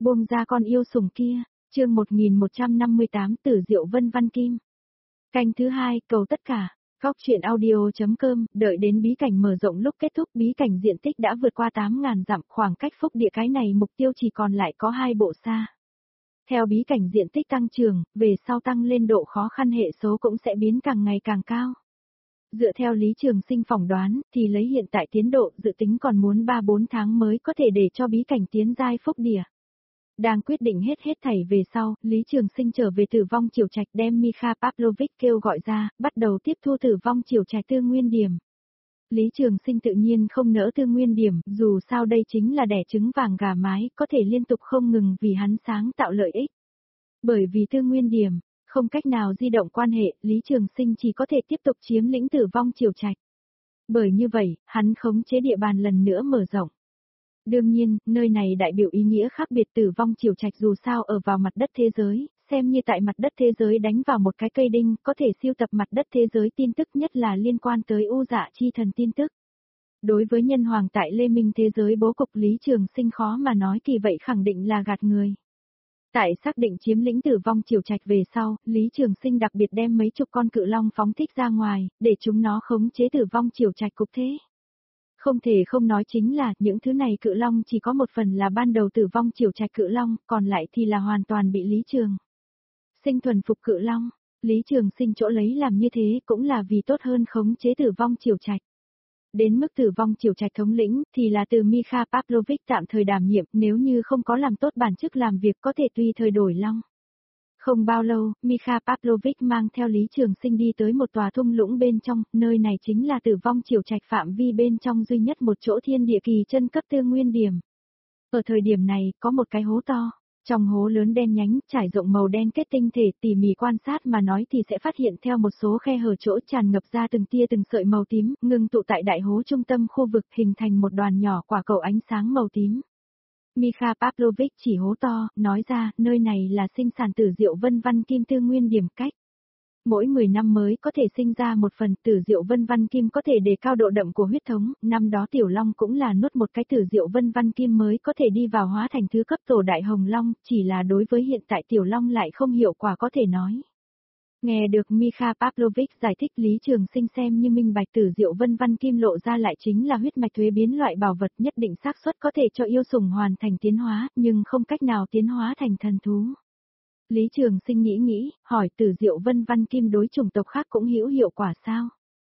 Buông ra con yêu sủng kia, chương 1158 Tử Diệu Vân Văn Kim. Canh thứ 2, cầu tất cả. Góc truyện audio.com, đợi đến bí cảnh mở rộng lúc kết thúc bí cảnh diện tích đã vượt qua 8.000 dặm, khoảng cách phúc địa cái này mục tiêu chỉ còn lại có 2 bộ xa. Theo bí cảnh diện tích tăng trưởng, về sau tăng lên độ khó khăn hệ số cũng sẽ biến càng ngày càng cao. Dựa theo Lý Trường Sinh phỏng đoán, thì lấy hiện tại tiến độ dự tính còn muốn 3-4 tháng mới có thể để cho bí cảnh tiến giai phúc địa. Đang quyết định hết thảy về sau, Lý Trường Sinh trở về Tử Vong Triều Trạch đem Mikhail Pavlovich kêu gọi ra, bắt đầu tiếp thu Tử Vong Triều Trạch tư nguyên điểm. Lý Trường Sinh tự nhiên không nỡ tư nguyên điểm, dù sao đây chính là đẻ trứng vàng gà mái, có thể liên tục không ngừng vì hắn sáng tạo lợi ích. Bởi vì tư nguyên điểm, không cách nào di động quan hệ, Lý Trường Sinh chỉ có thể tiếp tục chiếm lĩnh Tử Vong Triều Trạch. Bởi như vậy, hắn khống chế địa bàn lần nữa mở rộng. Đương nhiên, nơi này đại biểu ý nghĩa khác biệt. Tử Vong Triều Trạch dù sao ở vào mặt đất thế giới, xem như tại mặt đất thế giới đánh vào một cái cây đinh, có thể siêu tập mặt đất thế giới tin tức, nhất là liên quan tới U Dạ Chi Thần tin tức. Đối với nhân hoàng tại Lê Minh thế giới bố cục, Lý Trường Sinh khó mà nói kỳ vậy khẳng định là gạt người. Tại xác định chiếm lĩnh Tử Vong Triều Trạch về sau, Lý Trường Sinh đặc biệt đem mấy chục con cự long phóng thích ra ngoài, để chúng nó khống chế Tử Vong Triều Trạch cục thế. Không thể không nói chính là, những thứ này cự long chỉ có một phần là ban đầu Tử Vong Triều Trạch cự long, còn lại thì là hoàn toàn bị Lý Trường Sinh thuần phục cự long. Lý Trường Sinh chỗ lấy làm như thế cũng là vì tốt hơn khống chế Tử Vong Triều Trạch. Đến mức Tử Vong Triều Trạch thống lĩnh, thì là từ Mikhail Pavlovich tạm thời đảm nhiệm, nếu như không có làm tốt bản chức làm việc có thể tùy thời đổi long. Không bao lâu, Mikhail Pavlovich mang theo Lý Trường Sinh đi tới một tòa thung lũng bên trong, nơi này chính là Tử Vong Triều Trạch phạm vi bên trong duy nhất một chỗ thiên địa kỳ chân cấp tư nguyên điểm. Ở thời điểm này, có một cái hố to, trong hố lớn đen nhánh, trải rộng màu đen kết tinh thể, tỉ mỉ quan sát mà nói thì sẽ phát hiện theo một số khe hở chỗ tràn ngập ra từng tia từng sợi màu tím, ngưng tụ tại đại hố trung tâm khu vực, hình thành một đoàn nhỏ quả cầu ánh sáng màu tím. Mikhail Pavlovich chỉ hố to, nói ra, nơi này là sinh sản Tử Diệu Vân Văn Kim tư nguyên điểm cách. Mỗi 10 năm mới có thể sinh ra một phần. Tử Diệu Vân Văn Kim có thể đề cao độ đậm của huyết thống, năm đó Tiểu Long cũng là nuốt một cái Tử Diệu Vân Văn Kim mới có thể đi vào hóa thành thứ cấp tổ đại hồng long, chỉ là đối với hiện tại Tiểu Long lại không hiệu quả có thể nói. Nghe được Mikhail Pavlovich giải thích, Lý Trường Sinh xem như minh bạch. Tử Diệu Vân Văn Kim lộ ra lại chính là huyết mạch thuế biến loại bảo vật, nhất định xác suất có thể cho yêu sủng hoàn thành tiến hóa, nhưng không cách nào tiến hóa thành thần thú. Lý Trường Sinh nghĩ, hỏi Tử Diệu Vân Văn Kim đối chủng tộc khác cũng hữu hiệu quả sao?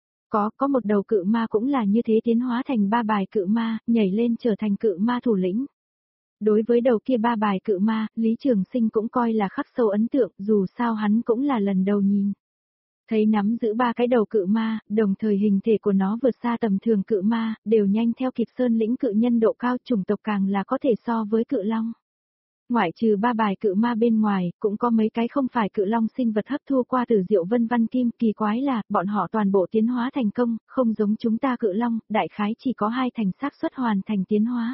Có một đầu cự ma cũng là như thế, tiến hóa thành 3 bài cự ma, nhảy lên trở thành cự ma thủ lĩnh. Đối với đầu kia 3 bài cự ma, Lý Trường Sinh cũng coi là khắc sâu ấn tượng, dù sao hắn cũng là lần đầu nhìn. Thấy nắm giữ 3 cái đầu cự ma, đồng thời hình thể của nó vượt xa tầm thường cự ma, đều nhanh theo kịp sơn lĩnh cự nhân độ cao, chủng tộc càng là có thể so với cự long. Ngoại trừ 3 bài cự ma bên ngoài, cũng có mấy cái không phải cự long sinh vật hấp thu qua Tử Diệu Vân Văn Kim, kỳ quái là, bọn họ toàn bộ tiến hóa thành công, không giống chúng ta cự long, đại khái chỉ có 2 thành xác suất hoàn thành tiến hóa.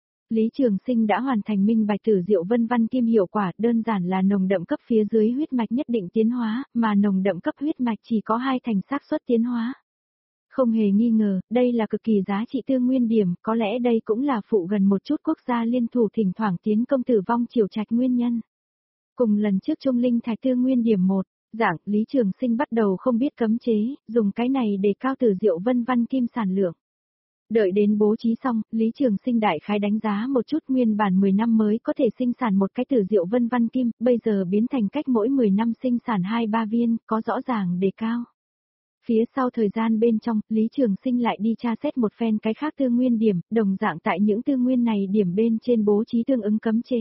Lý Trường Sinh đã hoàn thành minh bạch Tử Diệu Vân Văn Kim hiệu quả, đơn giản là nồng đậm cấp phía dưới huyết mạch nhất định tiến hóa, mà nồng đậm cấp huyết mạch chỉ có 2 thành xác suất tiến hóa. Không hề nghi ngờ, đây là cực kỳ giá trị tư nguyên điểm, có lẽ đây cũng là phụ gần một chút quốc gia liên thủ thỉnh thoảng tiến công Tử Vong Triều Trạch nguyên nhân. Cùng lần trước Trung Linh Thạch tư nguyên điểm 1, dạng Lý Trường Sinh bắt đầu không biết cấm chế, dùng cái này để cao Tử Diệu Vân Văn Kim sản lượng. Đợi đến bố trí xong, Lý Trường Sinh đại khái đánh giá một chút, nguyên bản 10 năm mới có thể sinh sản một cái Tử Diệu Vân Văn Kim, bây giờ biến thành cách mỗi 10 năm sinh sản 2-3 viên, có rõ ràng đề cao. Phía sau thời gian bên trong, Lý Trường Sinh lại đi tra xét một phen cái khác tư nguyên điểm, đồng dạng tại những tư nguyên này điểm bên trên bố trí tương ứng cấm chế.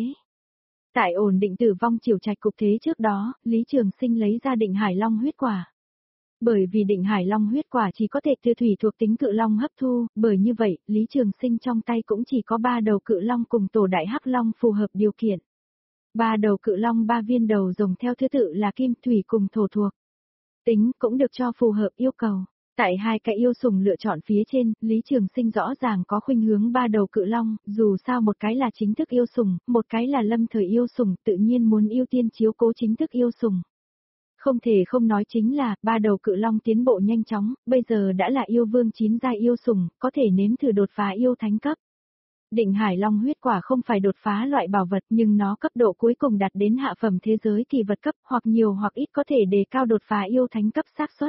Tại ổn định Tử Vong Triều Trạch cục thế trước đó, Lý Trường Sinh lấy ra Định Hải Long huyết quả. Bởi vì Định Hải Long huyết quả chỉ có thể từ thủy thuộc tính cự long hấp thu, bởi như vậy, Lý Trường Sinh trong tay cũng chỉ có 3 đầu cự long cùng tổ đại hắc long phù hợp điều kiện. 3 đầu cự long 3 viên đầu rồng theo thứ tự là kim, thủy cùng thổ thuộc. Tính cũng được cho phù hợp yêu cầu. Tại 2 cái yêu sủng lựa chọn phía trên, Lý Trường Sinh rõ ràng có khuynh hướng 3 đầu cự long, dù sao một cái là chính thức yêu sủng, một cái là lâm thời yêu sủng, tự nhiên muốn ưu tiên chiếu cố chính thức yêu sủng. Không thể không nói chính là, 3 đầu cự long tiến bộ nhanh chóng, bây giờ đã là yêu vương 9 giai yêu sủng, có thể nếm thử đột phá yêu thánh cấp. Định Hải Long huyết quả không phải đột phá loại bảo vật nhưng nó cấp độ cuối cùng đạt đến hạ phẩm thế giới kỳ vật cấp hoặc nhiều hoặc ít có thể đề cao đột phá yêu thánh cấp xác suất.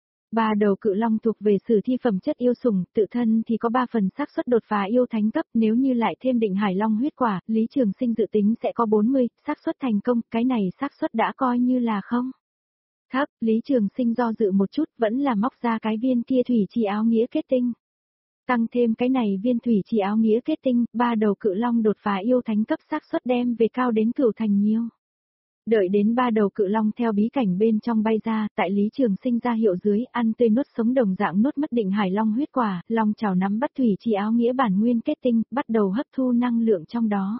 Ba đầu cự long thuộc về sử thi phẩm chất yêu sủng, tự thân thì có 3 phần xác suất đột phá yêu thánh cấp, nếu như lại thêm Định Hải Long huyết quả, Lý Trường Sinh dự tính sẽ có 40, xác suất thành công, cái này xác suất đã coi như là không. Thấp, Lý Trường Sinh do dự một chút, vẫn là móc ra cái viên kia thủy chi áo nghĩa kết tinh. Tăng thêm cái này viên thủy chi áo nghĩa kết tinh, 3 đầu cự long đột phá yêu thánh cấp xác suất đem về cao đến cửu thành nhiều. Đợi đến 3 đầu cự long theo bí cảnh bên trong bay ra, tại Lý Trường Sinh ra hiệu dưới, ăn tươi nuốt sống đồng dạng nuốt mất Định Hải Long huyết quả, long chảo nắm bắt thủy chi áo nghĩa bản nguyên kết tinh, bắt đầu hấp thu năng lượng trong đó.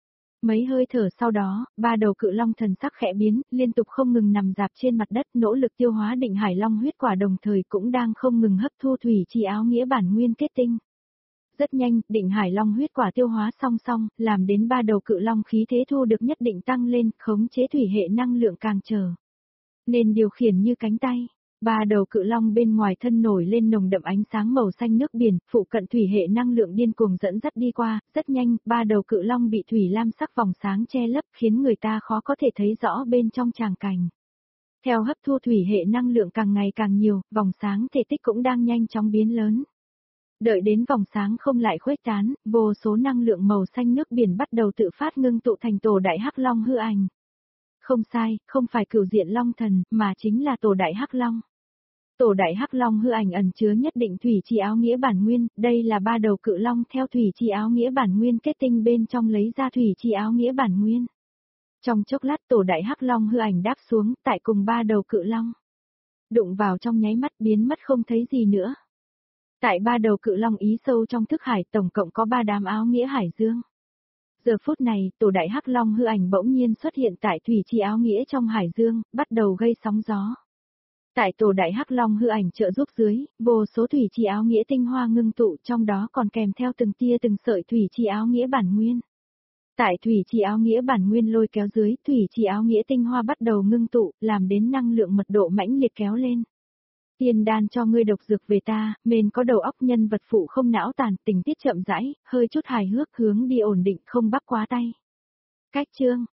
Mấy hơi thở sau đó, 3 đầu cự long thần sắc khẽ biến, liên tục không ngừng nằm dạp trên mặt đất, nỗ lực tiêu hóa Định Hải Long huyết quả đồng thời cũng đang không ngừng hấp thu thủy chi áo nghĩa bản nguyên kết tinh. Rất nhanh, Định Hải Long huyết quả tiêu hóa song song, làm đến 3 đầu cự long khí thế thu được nhất định tăng lên, khống chế thủy hệ năng lượng càng trở nên điều khiển như cánh tay. 3 đầu cự long bên ngoài thân nổi lên nồng đậm ánh sáng màu xanh nước biển, phụ cận thủy hệ năng lượng điên cuồng dẫn dắt đi qua, rất nhanh, 3 đầu cự long bị thủy lam sắc vòng sáng che lấp, khiến người ta khó có thể thấy rõ bên trong tràng cảnh. Theo hấp thu thủy hệ năng lượng càng ngày càng nhiều, vòng sáng thể tích cũng đang nhanh chóng biến lớn. Đợi đến vòng sáng không lại khuếch tán, vô số năng lượng màu xanh nước biển bắt đầu tự phát ngưng tụ thành tổ đại hắc long hư ảnh. Không sai, không phải cửu diện long thần, mà chính là tổ đại hắc long. Tổ đại hắc long hư ảnh ẩn chứa nhất định thủy chi áo nghĩa bản nguyên, đây là 3 đầu cự long theo thủy chi áo nghĩa bản nguyên kết tinh bên trong lấy ra thủy chi áo nghĩa bản nguyên. Trong chốc lát tổ đại hắc long hư ảnh đáp xuống, tại cùng 3 đầu cự long. Đụng vào trong nháy mắt biến mất không thấy gì nữa. Tại 3 đầu cự long ý sâu trong thức hải tổng cộng có 3 đám áo nghĩa hải dương. Giờ phút này, tổ đại hắc long hư ảnh bỗng nhiên xuất hiện tại thủy chi áo nghĩa trong hải dương, bắt đầu gây sóng gió. Tại tổ đại hắc long hư ảnh trợ giúp dưới, vô số thủy chi áo nghĩa tinh hoa ngưng tụ, trong đó còn kèm theo từng tia từng sợi thủy chi áo nghĩa bản nguyên. Tại thủy chi áo nghĩa bản nguyên lôi kéo dưới, thủy chi áo nghĩa tinh hoa bắt đầu ngưng tụ, làm đến năng lượng mật độ mãnh liệt kéo lên. Tiên đan cho ngươi độc dược về ta, mền có đầu óc nhân vật phụ không não tàn, tình tiết chậm rãi, hơi chút hài hước hướng đi ổn định không bắt quá tay. Cách chương